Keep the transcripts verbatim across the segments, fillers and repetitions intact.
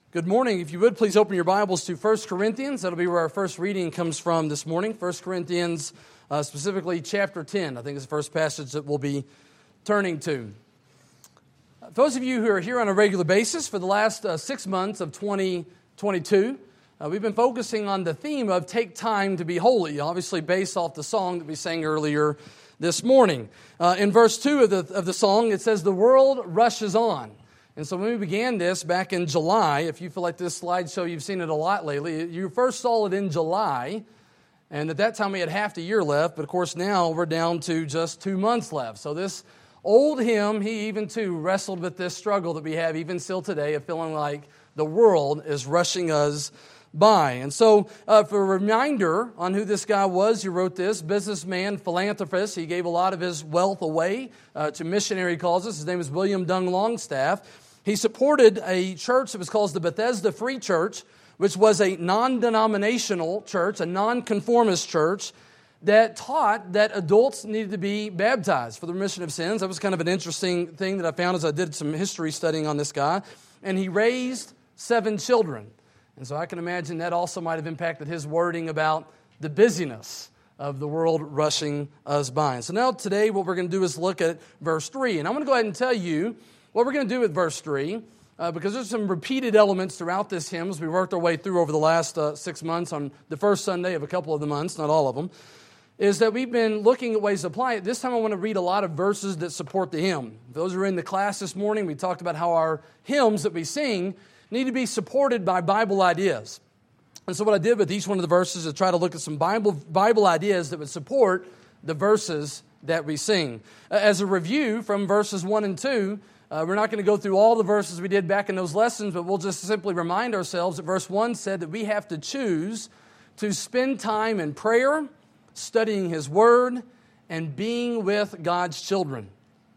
Good morning. If you would, please open your Bibles to First Corinthians. That'll be where our first reading comes from this morning. First Corinthians, uh, specifically chapter ten. I think it's the first passage that we'll be turning to. Uh, those of you who are here on a regular basis for the last uh, six months of twenty twenty-two, uh, we've been focusing on the theme of take time to be holy, obviously based off the song that we sang earlier this morning. Uh, in verse two of the, of the song, it says, "The world rushes on." And so when we began this back in July, if you feel like this slideshow, you've seen it a lot lately, you first saw it in July, and at that time we had half the year left, but of course now we're down to just two months left. So this old hymn, he even too wrestled with this struggle that we have even still today of feeling like the world is rushing us by. And so uh, for a reminder on who this guy was, he wrote this, businessman, philanthropist. He gave a lot of his wealth away uh, to missionary causes. His name is William Dung Longstaff. He supported a church that was called the Bethesda Free Church, which was a non-denominational church, a non-conformist church that taught that adults needed to be baptized for the remission of sins. That was kind of an interesting thing that I found as I did some history studying on this guy. And he raised seven children. And so I can imagine that also might have impacted his wording about the busyness of the world rushing us by. And so now today what we're going to do is look at verse three. And I'm going to go ahead and tell you what we're going to do with verse three, uh, because there's some repeated elements throughout this hymn as we worked our way through over the last uh, six months on the first Sunday of a couple of the months, not all of them, is that we've been looking at ways to apply it. This time I want to read a lot of verses that support the hymn. Those who are in the class this morning, we talked about how our hymns that we sing need to be supported by Bible ideas. And so what I did with each one of the verses is try to look at some Bible, Bible ideas that would support the verses that we sing. Uh, as a review from verses one and two, Uh, we're not going to go through all the verses we did back in those lessons, but we'll just simply remind ourselves that verse one said that we have to choose to spend time in prayer, studying His Word, and being with God's children.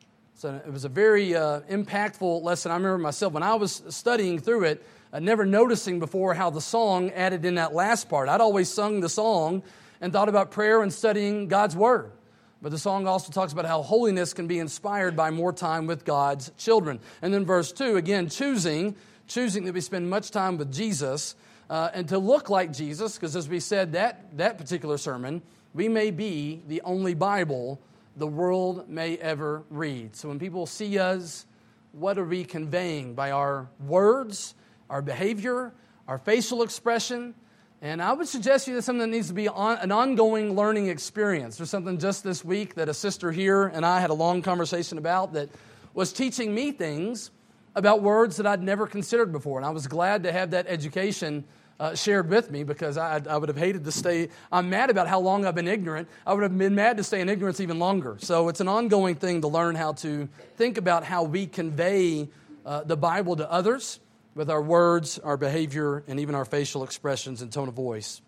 So it was a very uh, impactful lesson. I remember myself when I was studying through it, uh, never noticing before how the song added in that last part. I'd always sung the song and thought about prayer and studying God's Word. But the song also talks about how holiness can be inspired by more time with God's children. And then verse two, again, choosing, choosing that we spend much time with Jesus uh, and to look like Jesus, because as we said that, that particular sermon, we may be the only Bible the world may ever read. So when people see us, what are we conveying by our words, our behavior, our facial expression? And I would suggest to you that's something that needs to be on, an ongoing learning experience. There's something just this week that a sister here and I had a long conversation about that was teaching me things about words that I'd never considered before. And I was glad to have that education uh, shared with me because I, I would have hated to stay. I'm mad about how long I've been ignorant. I would have been mad to stay in ignorance even longer. So it's an ongoing thing to learn how to think about how we convey uh, the Bible to others, with our words, our behavior, and even our facial expressions and tone of voice.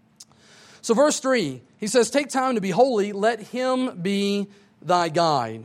So verse three, he says, take time to be holy, let Him be thy guide.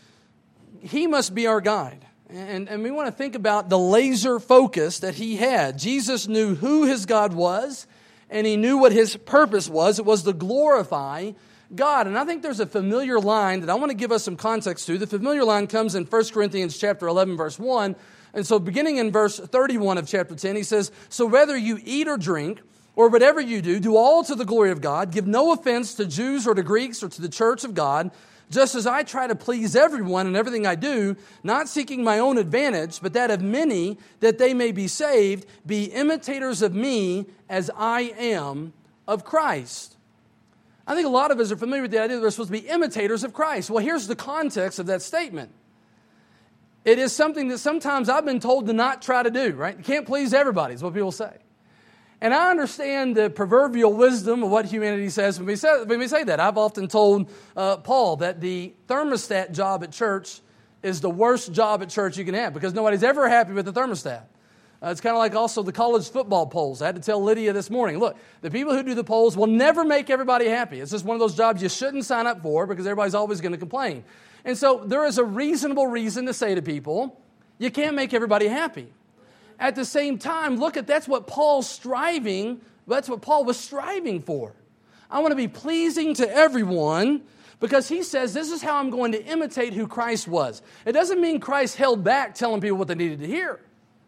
He must be our guide. And, and we want to think about the laser focus that He had. Jesus knew who His God was, and He knew what His purpose was. It was to glorify God. And I think there's a familiar line that I want to give us some context to. The familiar line comes in First Corinthians chapter eleven, verse one. And so beginning in verse thirty-one of chapter ten, he says, so whether you eat or drink, or whatever you do, do all to the glory of God. Give no offense to Jews or to Greeks or to the church of God, just as I try to please everyone in everything I do, not seeking my own advantage, but that of many, that they may be saved. Be imitators of me as I am of Christ. I think a lot of us are familiar with the idea that we're supposed to be imitators of Christ. Well, here's the context of that statement. It is something that sometimes I've been told to not try to do, right? You can't please everybody, is what people say. And I understand the proverbial wisdom of what humanity says when we say, when we say that. I've often told uh, Paul that the thermostat job at church is the worst job at church you can have because nobody's ever happy with the thermostat. Uh, it's kind of like also the college football polls. I had to tell Lydia this morning, look, the people who do the polls will never make everybody happy. It's just one of those jobs you shouldn't sign up for because everybody's always going to complain. And so there is a reasonable reason to say to people, you can't make everybody happy. At the same time, look at that's what Paul's striving, that's what Paul was striving for. I want to be pleasing to everyone because he says this is how I'm going to imitate who Christ was. It doesn't mean Christ held back telling people what they needed to hear.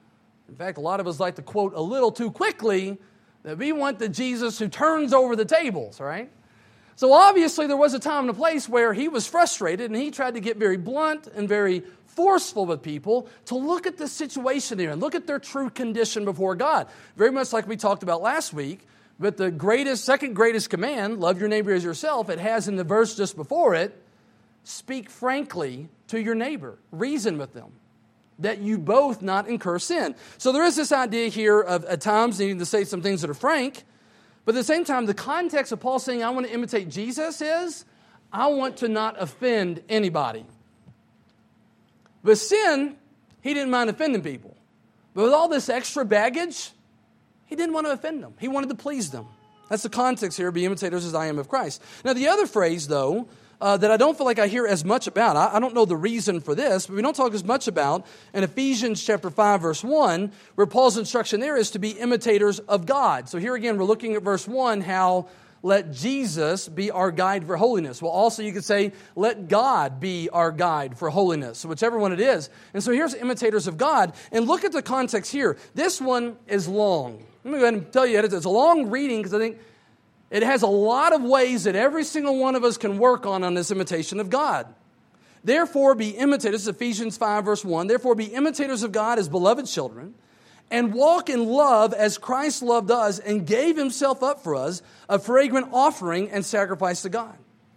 In fact, a lot of us like to quote a little too quickly that we want the Jesus who turns over the tables, right? So obviously there was a time and a place where he was frustrated and he tried to get very blunt and very forceful with people to look at the situation here and look at their true condition before God. Very much like we talked about last week, but the greatest, second greatest command, love your neighbor as yourself, it has in the verse just before it, speak frankly to your neighbor. Reason with them, that you both not incur sin. So there is this idea here of at times needing to say some things that are frank, but at the same time, the context of Paul saying, I want to imitate Jesus is, I want to not offend anybody. With sin, he didn't mind offending people. But with all this extra baggage, he didn't want to offend them. He wanted to please them. That's the context here, be imitators as I am of Christ. Now, the other phrase, though, uh, that I don't feel like I hear as much about, I, I don't know the reason for this, but we don't talk as much about, in Ephesians chapter five, verse one, where Paul's instruction there is to be imitators of God. So here again, we're looking at verse one, how let Jesus be our guide for holiness. Well, also you could say, let God be our guide for holiness. So whichever one it is. And so here's imitators of God. And look at the context here. This one is long. Let me go ahead and tell you, it's a long reading because I think it has a lot of ways that every single one of us can work on on this imitation of God. Therefore be imitators, this is Ephesians five, verse one. Therefore be imitators of God as beloved children, and walk in love as Christ loved us and gave himself up for us, a fragrant offering and sacrifice to God.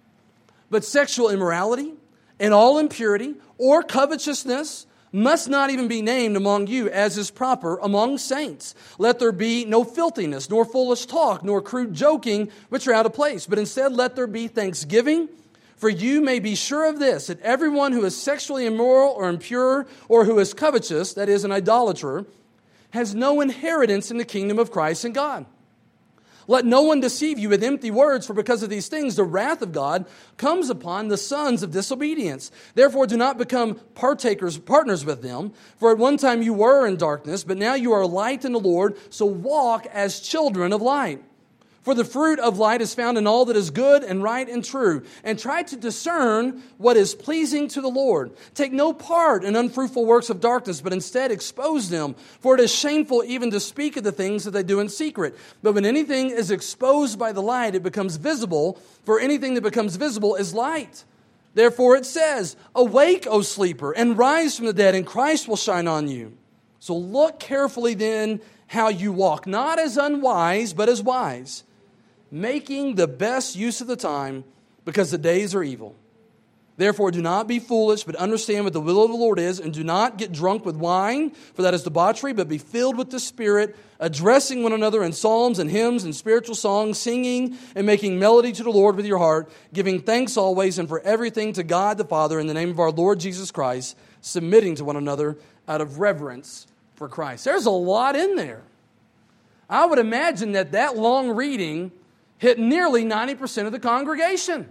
But sexual immorality and all impurity or covetousness must not even be named among you as is proper among saints. Let there be no filthiness, nor foolish talk, nor crude joking, which are out of place. But instead let there be thanksgiving. For you may be sure of this, that everyone who is sexually immoral or impure, or who is covetous, that is an idolater, has no inheritance in the kingdom of Christ and God. Let no one deceive you with empty words, for because of these things the wrath of God comes upon the sons of disobedience. Therefore do not become partakers, partners with them, for at one time you were in darkness, but now you are light in the Lord, so walk as children of light. For the fruit of light is found in all that is good and right and true. And try to discern what is pleasing to the Lord. Take no part in unfruitful works of darkness, but instead expose them. For it is shameful even to speak of the things that they do in secret. But when anything is exposed by the light, it becomes visible. For anything that becomes visible is light. Therefore it says, awake, O sleeper, and rise from the dead, and Christ will shine on you. So look carefully then how you walk, not as unwise, but as wise, making the best use of the time, because the days are evil. Therefore do not be foolish, but understand what the will of the Lord is, and do not get drunk with wine, for that is debauchery, but be filled with the Spirit, addressing one another in psalms and hymns and spiritual songs, singing and making melody to the Lord with your heart, giving thanks always and for everything to God the Father in the name of our Lord Jesus Christ, submitting to one another out of reverence for Christ. There's a lot in there. I would imagine that that long reading hit nearly ninety percent of the congregation.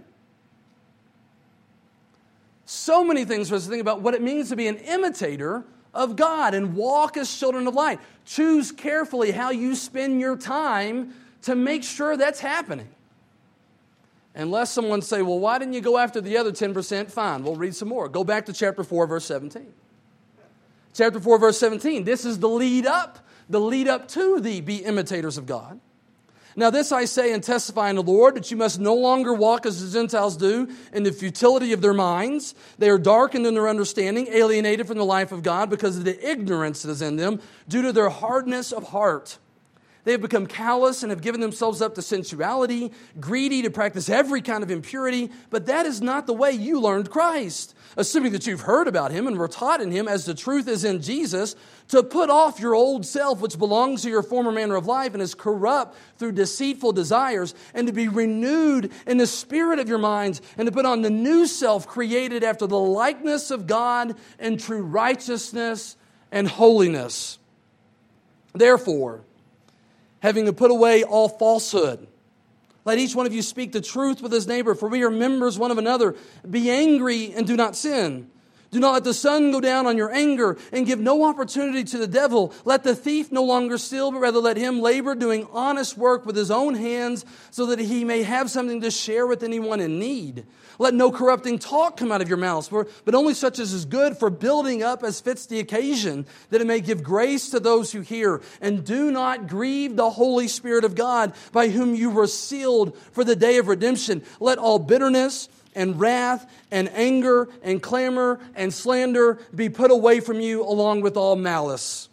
So many things for us to think about what it means to be an imitator of God and walk as children of light. Choose carefully how you spend your time to make sure that's happening. Unless someone say, well, why didn't you go after the other ten percent? Fine, we'll read some more. Go back to chapter four, verse seventeen. Chapter four, verse seventeen. This is the lead up, the lead up to the be imitators of God. Now this I say and testify in the Lord, that you must no longer walk as the Gentiles do in the futility of their minds. They are darkened in their understanding, alienated from the life of God because of the ignorance that is in them, due to their hardness of heart. They have become callous and have given themselves up to sensuality, greedy to practice every kind of impurity. But that is not the way you learned Christ. Assuming that you've heard about him and were taught in him as the truth is in Jesus, to put off your old self, which belongs to your former manner of life and is corrupt through deceitful desires, and to be renewed in the spirit of your minds, and to put on the new self created after the likeness of God in true righteousness and holiness. Therefore, having to put away all falsehood, let each one of you speak the truth with his neighbor, for we are members one of another. Be angry and do not sin. Do not let the sun go down on your anger, and give no opportunity to the devil. Let the thief no longer steal, but rather let him labor, doing honest work with his own hands, so that he may have something to share with anyone in need. Let no corrupting talk come out of your mouths, but only such as is good for building up as fits the occasion, that it may give grace to those who hear. And do not grieve the Holy Spirit of God, by whom you were sealed for the day of redemption. Let all bitterness and wrath and anger and clamor and slander be put away from you, along with all malice.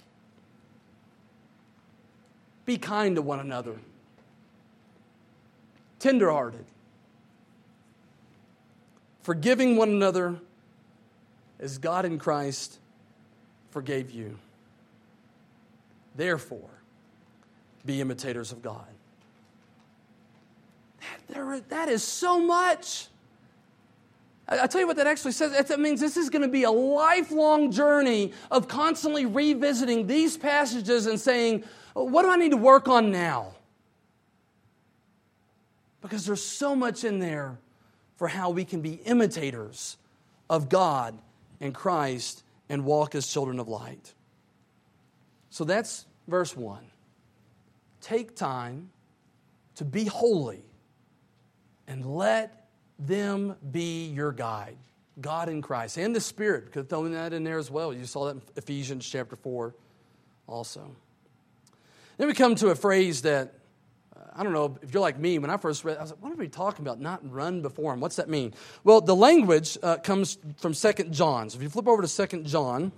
Be kind to one another, tenderhearted, forgiving one another as God in Christ forgave you. Therefore, be imitators of God. That, there, that is so much. I, I tell you what that actually says. That means this is going to be a lifelong journey of constantly revisiting these passages and saying, what do I need to work on now? Because there's so much in there for how we can be imitators of God and Christ and walk as children of light. So that's verse one. Take time to be holy and let them be your guide. God in Christ and the Spirit. Could throw that in there as well. You saw that in Ephesians chapter four also. Then we come to a phrase that I don't know if you're like me. When I first read it, I was like, what are we talking about? Not run before him. What's that mean? Well, the language uh, comes from Second John. So if you flip over to Second John,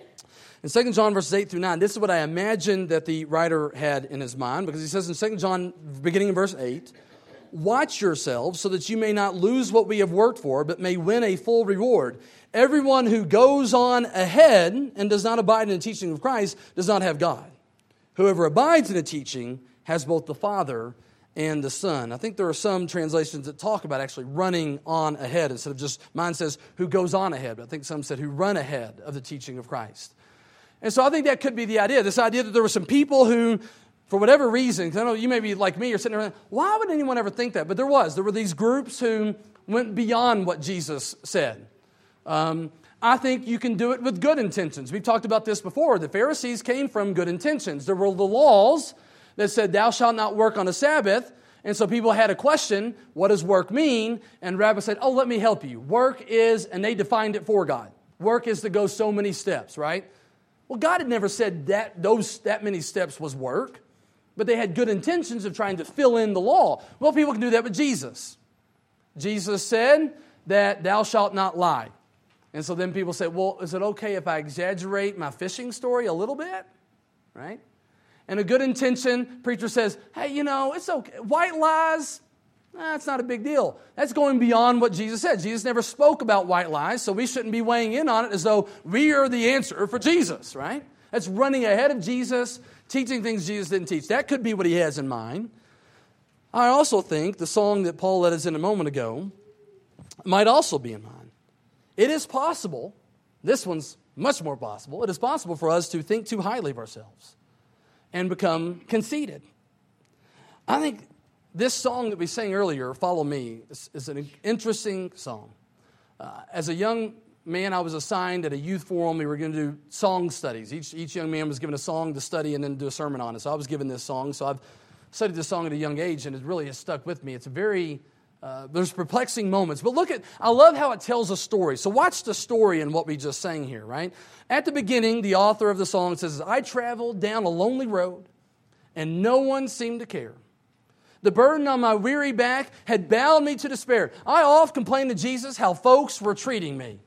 in Second John verses eight through nine, this is what I imagine that the writer had in his mind, because he says in Second John, beginning in verse eight, watch yourselves so that you may not lose what we have worked for, but may win a full reward. Everyone who goes on ahead and does not abide in the teaching of Christ does not have God. Whoever abides in the teaching has both the Father and the Son. I think there are some translations that talk about actually running on ahead instead of just, mine says who goes on ahead, but I think some said who run ahead of the teaching of Christ. And so I think that could be the idea, this idea that there were some people who, for whatever reason, because I know you may be like me, you're sitting there, why would anyone ever think that? But there was. There were these groups who went beyond what Jesus said. Um, I think you can do it with good intentions. We've talked about this before. The Pharisees came from good intentions. There were the laws that said, thou shalt not work on a Sabbath. And so people had a question, what does work mean? And Rabbi said, oh, let me help you. Work is, and they defined it for God. Work is to go so many steps, right? Well, God had never said that those that many steps was work, but they had good intentions of trying to fill in the law. Well, people can do that with Jesus. Jesus said that thou shalt not lie. And so then people say, well, is it okay if I exaggerate my fishing story a little bit? Right? And a good intention, preacher says, hey, you know, it's okay. White lies, that's not a big deal. That's going beyond what Jesus said. Jesus never spoke about white lies, so we shouldn't be weighing in on it as though we are the answer for Jesus, right? That's running ahead of Jesus, teaching things Jesus didn't teach. That could be what he has in mind. I also think the song that Paul led us in a moment ago might also be in mind. It is possible, this one's much more possible, it is possible for us to think too highly of ourselves and become conceited. I think this song that we sang earlier, Follow Me, is, is an interesting song. Uh, as a young man, I was assigned at a youth forum. We were going to do song studies. Each, each young man was given a song to study and then do a sermon on it. So I was given this song. So I've studied this song at a young age, and it really has stuck with me. It's a very, uh, there's perplexing moments. But look at, I love how it tells a story. So watch the story in what we just sang here, right? At the beginning, the author of the song says, I traveled down a lonely road, and no one seemed to care. The burden on my weary back had bowed me to despair. I oft complained to Jesus how folks were treating me.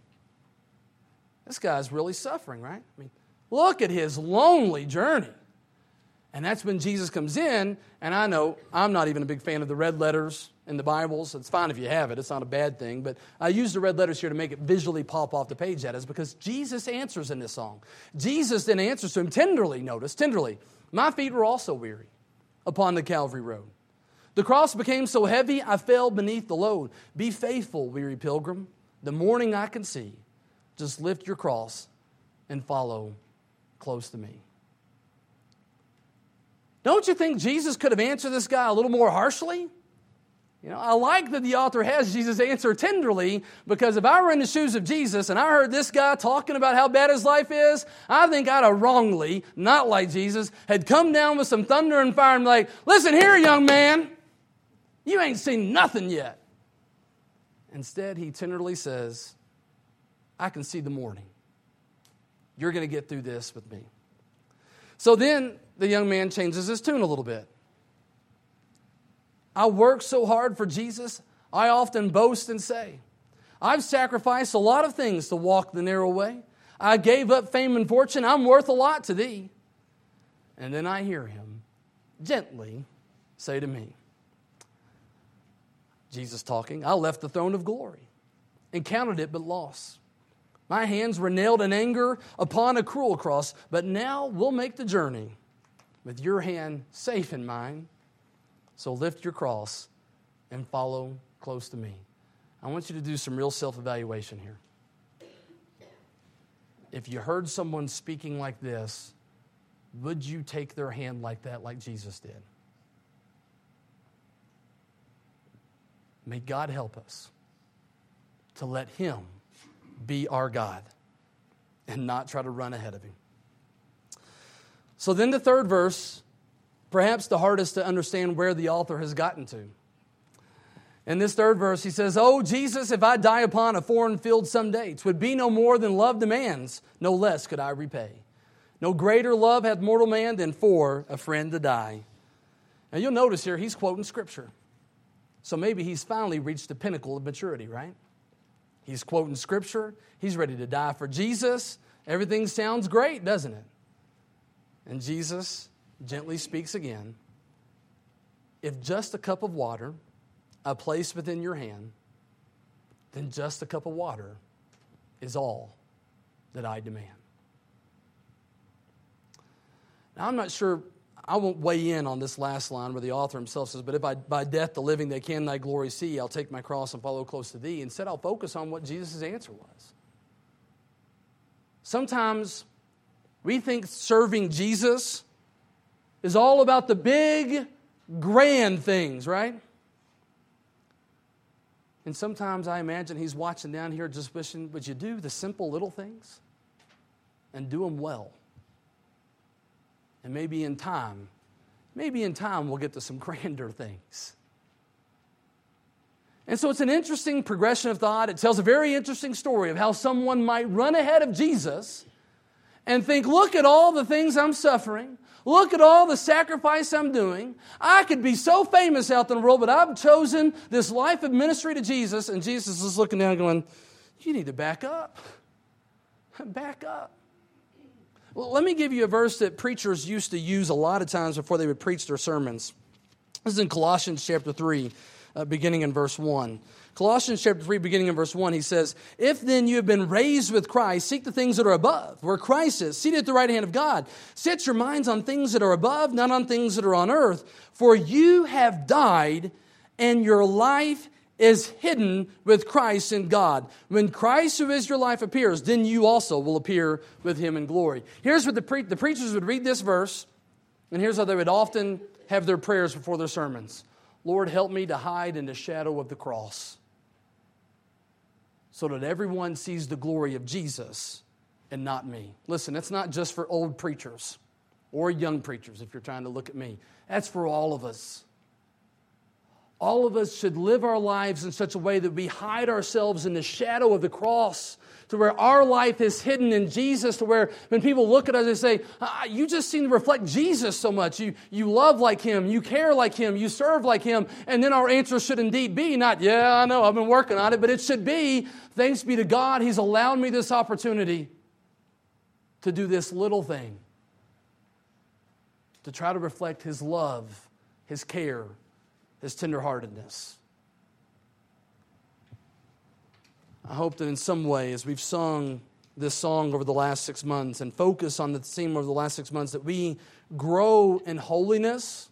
This guy's really suffering, right? I mean, look at his lonely journey. And that's when Jesus comes in, and I know I'm not even a big fan of the red letters in the Bibles. It's fine if you have it. It's not a bad thing. But I use the red letters here to make it visually pop off the page at us because Jesus answers in this song. Jesus then answers to him tenderly, notice, tenderly. My feet were also weary upon the Calvary road. The cross became so heavy, I fell beneath the load. Be faithful, weary pilgrim. The morning I can see. Just lift your cross and follow close to me. Don't you think Jesus could have answered this guy a little more harshly? You know, I like that the author has Jesus' answer tenderly, because if I were in the shoes of Jesus and I heard this guy talking about how bad his life is, I think I'd have wrongly, not like Jesus, had come down with some thunder and fire and be like, listen here, young man, you ain't seen nothing yet. Instead, he tenderly says, I can see the morning. You're going to get through this with me. So then the young man changes his tune a little bit. I work so hard for Jesus, I often boast and say, I've sacrificed a lot of things to walk the narrow way. I gave up fame and fortune. I'm worth a lot to thee. And then I hear him gently say to me, Jesus talking, I left the throne of glory and counted it but loss. My hands were nailed in anger upon a cruel cross, but now we'll make the journey with your hand safe in mine. So lift your cross and follow close to me. I want you to do some real self-evaluation here. If you heard someone speaking like this, would you take their hand like that, like Jesus did? May God help us to let Him be our God and not try to run ahead of Him. So then the third verse, perhaps the hardest to understand where the author has gotten to. In this third verse, he says, Oh, Jesus, if I die upon a foreign field someday, 'twould be no more than love demands, no less could I repay. No greater love hath mortal man than for a friend to die. Now you'll notice here, he's quoting Scripture. So maybe he's finally reached the pinnacle of maturity, right? He's quoting Scripture. He's ready to die for Jesus. Everything sounds great, doesn't it? And Jesus gently speaks again. If just a cup of water I place within your hand, then just a cup of water is all that I demand. Now, I'm not sure, I won't weigh in on this last line where the author himself says, but if I, by death the living they can thy glory see, I'll take my cross and follow close to thee. Instead, I'll focus on what Jesus' answer was. Sometimes we think serving Jesus is all about the big, grand things, right? And sometimes I imagine He's watching down here just wishing, would you do the simple little things and do them well? And maybe in time, maybe in time we'll get to some grander things. And so it's an interesting progression of thought. It tells a very interesting story of how someone might run ahead of Jesus and think, look at all the things I'm suffering. Look at all the sacrifice I'm doing. I could be so famous out in the world, but I've chosen this life of ministry to Jesus. And Jesus is looking down going, you need to back up. Back up. Well, let me give you a verse that preachers used to use a lot of times before they would preach their sermons. This is in Colossians chapter three, uh, beginning in verse one. Colossians chapter three, beginning in verse one, he says, If then you have been raised with Christ, seek the things that are above, where Christ is, seated at the right hand of God. Set your minds on things that are above, not on things that are on earth. For you have died, and your life is hidden with Christ in God. When Christ, who is your life, appears, then you also will appear with Him in glory. Here's what the, pre- the preachers would read this verse, and here's how they would often have their prayers before their sermons. Lord, help me to hide in the shadow of the cross, so that everyone sees the glory of Jesus and not me. Listen, that's not just for old preachers or young preachers, if you're trying to look at me. That's for all of us. All of us should live our lives in such a way that we hide ourselves in the shadow of the cross, to where our life is hidden in Jesus, to where when people look at us, they say, ah, you just seem to reflect Jesus so much. You, you love like Him. You care like Him. You serve like Him. And then our answer should indeed be not, yeah, I know, I've been working on it, but it should be, thanks be to God, He's allowed me this opportunity to do this little thing, to try to reflect His love, His care, His tenderheartedness. I hope that in some way, as we've sung this song over the last six months and focus on the theme over the last six months, that we grow in holiness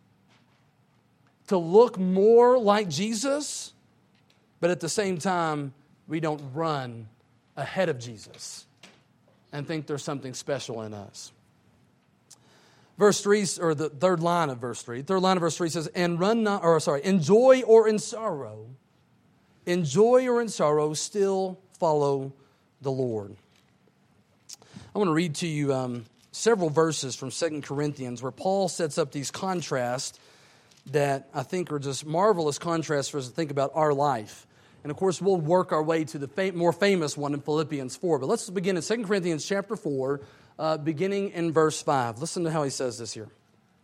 to look more like Jesus, but at the same time, we don't run ahead of Jesus and think there's something special in us. Verse three, or the third line of verse three, third line of verse three says, and run not, or sorry, in joy or in sorrow, in joy or in sorrow, still follow the Lord. I want to read to you um, several verses from Second Corinthians where Paul sets up these contrasts that I think are just marvelous contrasts for us to think about our life. And of course, we'll work our way to the fam- more famous one in Philippians four. But let's begin in Second Corinthians chapter four, uh, beginning in verse five. Listen to how he says this here.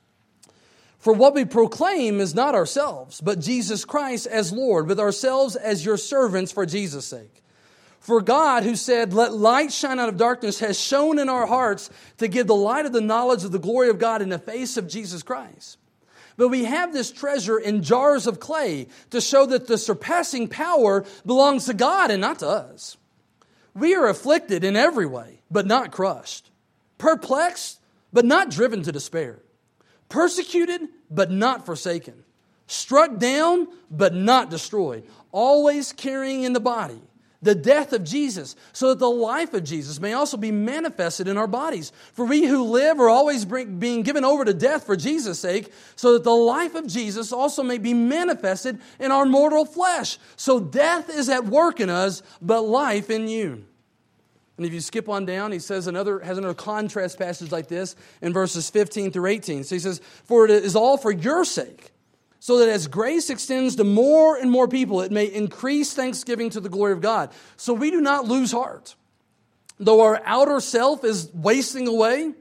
For what we proclaim is not ourselves, but Jesus Christ as Lord, with ourselves as your servants for Jesus' sake. For God, who said, let light shine out of darkness, has shone in our hearts to give the light of the knowledge of the glory of God in the face of Jesus Christ. But we have this treasure in jars of clay to show that the surpassing power belongs to God and not to us. We are afflicted in every way, but not crushed. Perplexed, but not driven to despair. Persecuted, but not forsaken. Struck down, but not destroyed. Always carrying in the body the death of Jesus, so that the life of Jesus may also be manifested in our bodies. For we who live are always bring, being given over to death for Jesus' sake, so that the life of Jesus also may be manifested in our mortal flesh. So death is at work in us, but life in you. And if you skip on down, he says another has another contrast passage like this in verses fifteen through eighteen. So he says, for it is all for your sake, so that as grace extends to more and more people, it may increase thanksgiving to the glory of God. So we do not lose heart. Though our outer self is wasting away,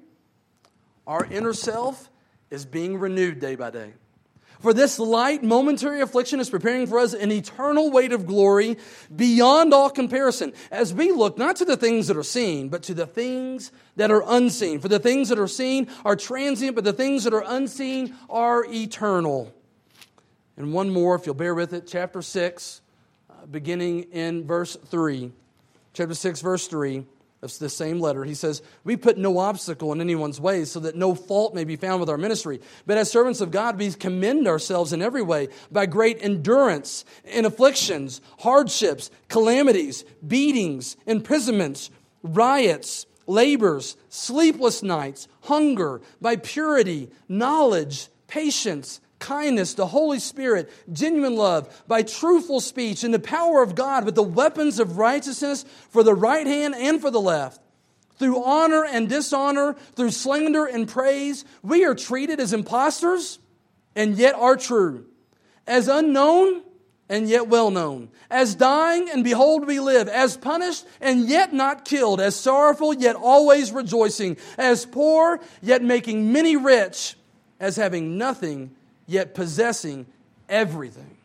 our inner self is being renewed day by day. For this light momentary affliction is preparing for us an eternal weight of glory beyond all comparison, as we look not to the things that are seen, but to the things that are unseen. For the things that are seen are transient, but the things that are unseen are eternal. And one more, if you'll bear with it, chapter six, uh, beginning in verse three. Chapter six, verse three, of the same letter, he says, we put no obstacle in anyone's way so that no fault may be found with our ministry. But as servants of God, we commend ourselves in every way by great endurance in afflictions, hardships, calamities, beatings, imprisonments, riots, labors, sleepless nights, hunger, by purity, knowledge, patience, kindness, the Holy Spirit, genuine love, by truthful speech, and the power of God with the weapons of righteousness for the right hand and for the left. Through honor and dishonor, through slander and praise, we are treated as impostors and yet are true, as unknown and yet well known, as dying and behold we live, as punished and yet not killed, as sorrowful yet always rejoicing, as poor yet making many rich, as having nothing yet possessing everything.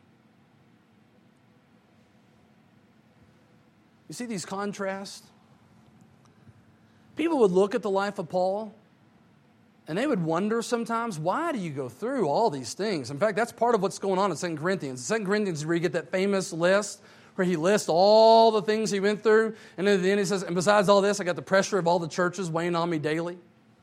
You see these contrasts? People would look at the life of Paul and they would wonder sometimes, why do you go through all these things? In fact, that's part of what's going on in Second Corinthians. In Second Corinthians, where you get that famous list where he lists all the things he went through, and then at the end he says, and besides all this, I got the pressure of all the churches weighing on me daily.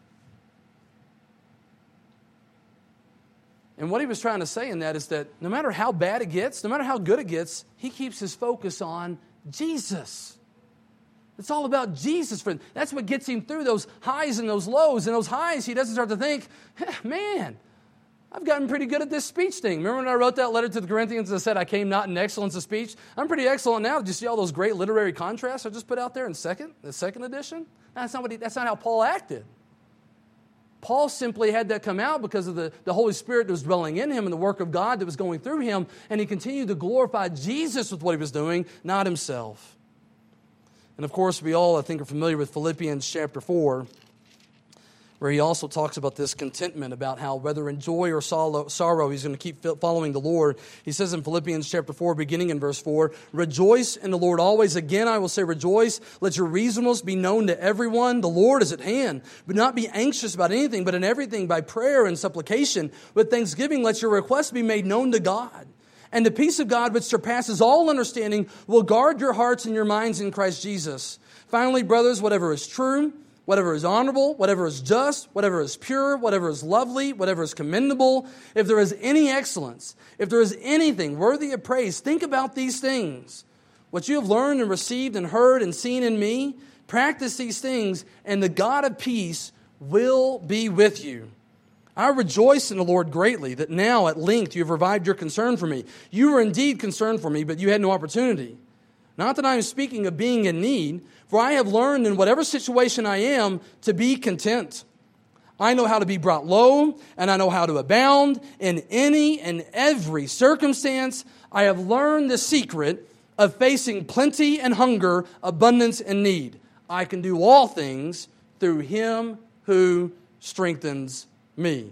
And what he was trying to say in that is that no matter how bad it gets, no matter how good it gets, he keeps his focus on Jesus. It's all about Jesus. For him. That's what gets him through those highs and those lows. And those highs, he doesn't start to think, man, I've gotten pretty good at this speech thing. Remember when I wrote that letter to the Corinthians and said I came not in excellence of speech? I'm pretty excellent now. Did you see all those great literary contrasts I just put out there in second, the second edition? That's not, what he, that's not how Paul acted. Paul simply had that come out because of the, the Holy Spirit that was dwelling in him and the work of God that was going through him, and he continued to glorify Jesus with what he was doing, not himself. And of course, we all, I think, are familiar with Philippians chapter four, where he also talks about this contentment, about how whether in joy or sorrow, he's going to keep following the Lord. He says in Philippians chapter four, beginning in verse four, rejoice in the Lord always. Again, I will say rejoice. Let your reasonableness be known to everyone. The Lord is at hand. But not be anxious about anything, but in everything by prayer and supplication. With thanksgiving, let your requests be made known to God. And the peace of God, which surpasses all understanding, will guard your hearts and your minds in Christ Jesus. Finally, brothers, whatever is true, whatever is honorable, whatever is just, whatever is pure, whatever is lovely, whatever is commendable, if there is any excellence, if there is anything worthy of praise, think about these things. What you have learned and received and heard and seen in me, practice these things, and the God of peace will be with you. I rejoice in the Lord greatly that now at length you have revived your concern for me. You were indeed concerned for me, but you had no opportunity. Not that I am speaking of being in need, for I have learned in whatever situation I am to be content. I know how to be brought low, and I know how to abound in any and every circumstance. I have learned the secret of facing plenty and hunger, abundance and need. I can do all things through Him who strengthens me.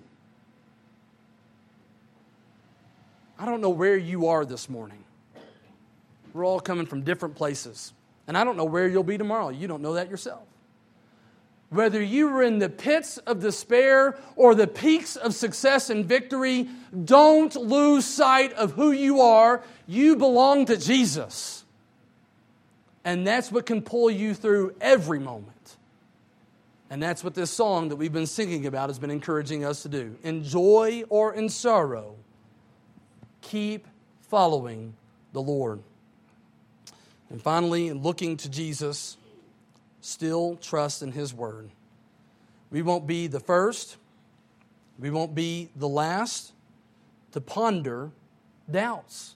I don't know where you are this morning. We're all coming from different places. And I don't know where you'll be tomorrow. You don't know that yourself. Whether you were in the pits of despair or the peaks of success and victory, don't lose sight of who you are. You belong to Jesus. And that's what can pull you through every moment. And that's what this song that we've been singing about has been encouraging us to do. In joy or in sorrow, keep following the Lord. And finally, in looking to Jesus, still trust in His Word. We won't be the first, we won't be the last to ponder doubts.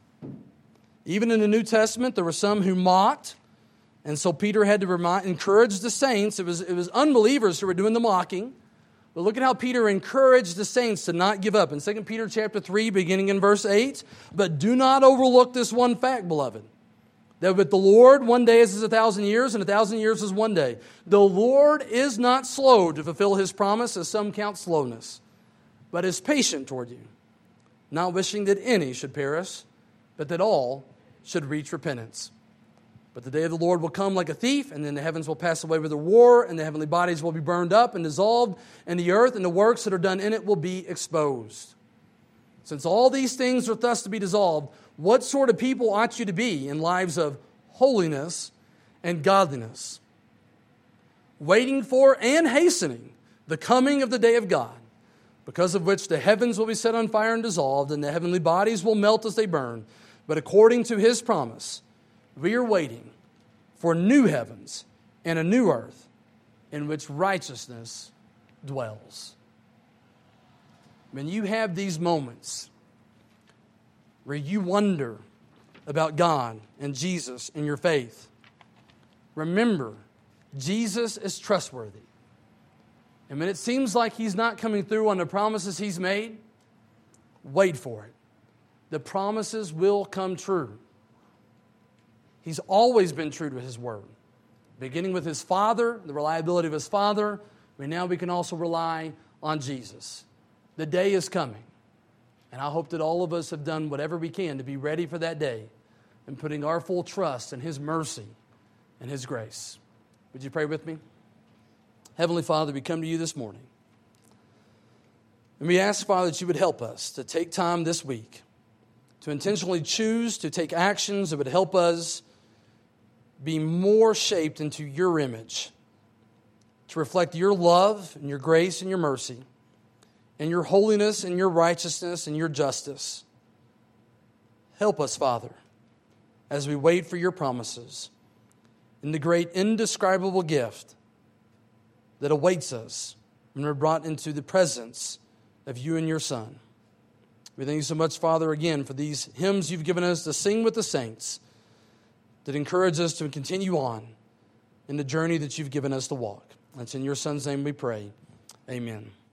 Even in the New Testament, there were some who mocked, and so Peter had to remind, encourage the saints. It was, it was unbelievers who were doing the mocking. But look at how Peter encouraged the saints to not give up. In Second Peter chapter three, beginning in verse eight, but do not overlook this one fact, beloved, that with the Lord, one day is as a thousand years, and a thousand years is one day. The Lord is not slow to fulfill His promise, as some count slowness, but is patient toward you, not wishing that any should perish, but that all should reach repentance. But the day of the Lord will come like a thief, and then the heavens will pass away with a roar, and the heavenly bodies will be burned up and dissolved, and the earth and the works that are done in it will be exposed. Since all these things are thus to be dissolved, what sort of people ought you to be in lives of holiness and godliness, waiting for and hastening the coming of the day of God, because of which the heavens will be set on fire and dissolved, and the heavenly bodies will melt as they burn. But according to His promise, we are waiting for new heavens and a new earth in which righteousness dwells. When you have these moments where you wonder about God and Jesus and your faith, remember, Jesus is trustworthy. And when it seems like He's not coming through on the promises He's made, wait for it. The promises will come true. He's always been true to His Word. Beginning with His Father, the reliability of His Father, but now we can also rely on Jesus. The day is coming. And I hope that all of us have done whatever we can to be ready for that day and putting our full trust in His mercy and His grace. Would you pray with me? Heavenly Father, we come to You this morning. And we ask, Father, that You would help us to take time this week to intentionally choose to take actions that would help us be more shaped into Your image, to reflect Your love and Your grace and Your mercy, and Your holiness and Your righteousness and Your justice. Help us, Father, as we wait for Your promises and the great indescribable gift that awaits us when we're brought into the presence of You and Your Son. We thank You so much, Father, again, for these hymns You've given us to sing with the saints that encourage us to continue on in the journey that You've given us to walk. It's in Your Son's name we pray. Amen.